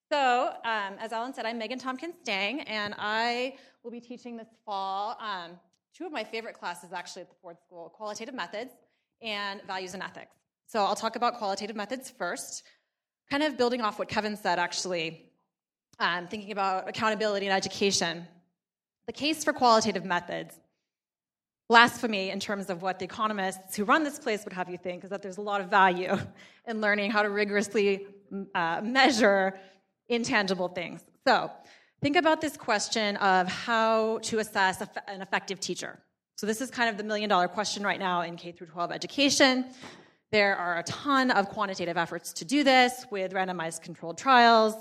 As Alan said, I'm Megan Tompkins-Stang, and I will be teaching this fall two of my favorite classes, actually, at the Ford School, Qualitative Methods and Values and Ethics. So I'll talk about qualitative methods first, kind of building off what Kevin said, actually, thinking about accountability and education. The case for qualitative methods, blasphemy in terms of what the economists who run this place would have you think, is that there's a lot of value in learning how to rigorously measure intangible things. So think about this question of how to assess an effective teacher. So this is kind of the million-dollar question right now in K-12 education. There are a ton of quantitative efforts to do this with randomized controlled trials,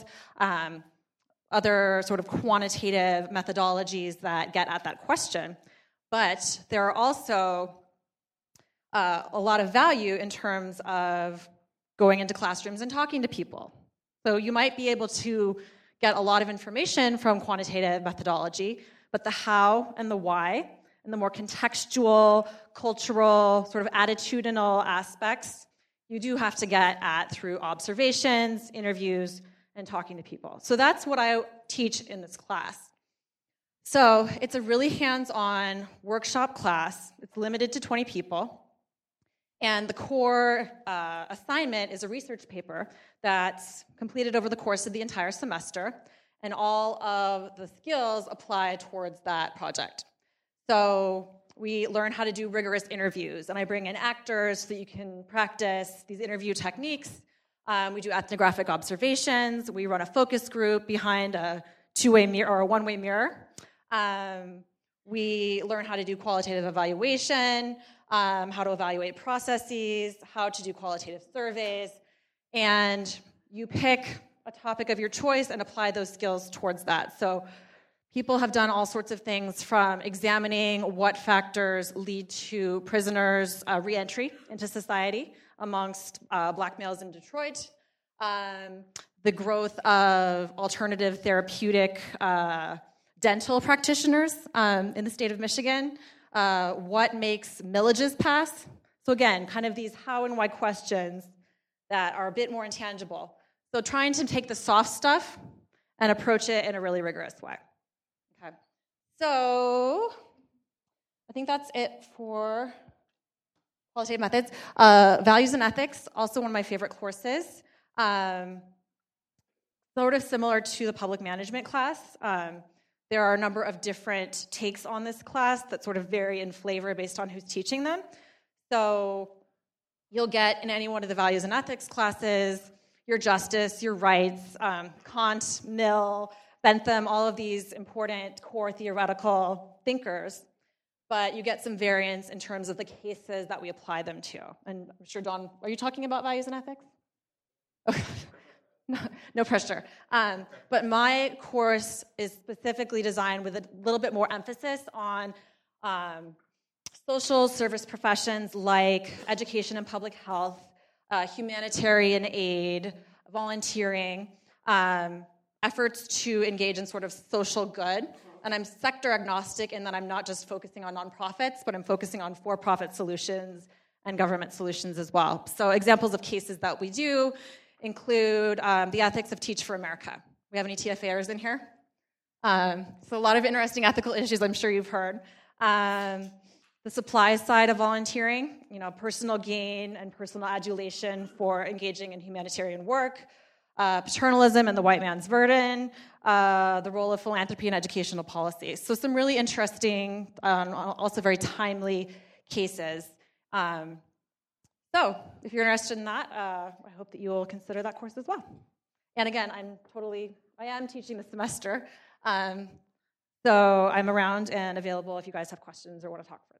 other sort of quantitative methodologies that get at that question. But there are also a lot of value in terms of going into classrooms and talking to people. So you might be able to get a lot of information from quantitative methodology, but the how and the why and the more contextual, cultural, sort of attitudinal aspects, you do have to get at through observations, interviews, and talking to people. So that's what I teach in this class. So it's a really hands-on workshop class. It's limited to 20 people. And the core assignment is a research paper that's completed over the course of the entire semester, and all of the skills apply towards that project. So we learn how to do rigorous interviews, and I bring in actors so that you can practice these interview techniques. We do ethnographic observations. We run a focus group behind a two-way mirror or a one-way mirror. We learn how to do qualitative evaluation, how to evaluate processes, how to do qualitative surveys, and you pick a topic of your choice and apply those skills towards that. So people have done all sorts of things, from examining what factors lead to prisoners' reentry into society amongst black males in Detroit, the growth of alternative therapeutic dental practitioners in the state of Michigan, what makes millages pass. So again, kind of these how and why questions that are a bit more intangible. So trying to take the soft stuff and approach it in a really rigorous way. Okay. So I think that's it for qualitative methods. Values and ethics, also one of my favorite courses. Sort of similar to the public management class. There are a number of different takes on this class that sort of vary in flavor based on who's teaching them. So you'll get in any one of the values and ethics classes your justice, your rights, Kant, Mill, Bentham, all of these important core theoretical thinkers. But you get some variance in terms of the cases that we apply them to. And I'm sure, Dawn, are you talking about values and ethics? Okay. No pressure. But my course is specifically designed with a little bit more emphasis on social service professions like education and public health, humanitarian aid, volunteering, efforts to engage in sort of social good. And I'm sector agnostic in that I'm not just focusing on nonprofits, but I'm focusing on for-profit solutions and government solutions as well. So examples of cases that we do include the ethics of Teach for America. We have any TFAers in here? So a lot of interesting ethical issues I'm sure you've heard. The supply side of volunteering, personal gain and personal adulation for engaging in humanitarian work, paternalism and the white man's burden, the role of philanthropy in educational policy. So some really interesting, also very timely cases. So if you're interested in that, I hope that you will consider that course as well. And again, I am teaching this semester, so I'm around and available if you guys have questions or want to talk further.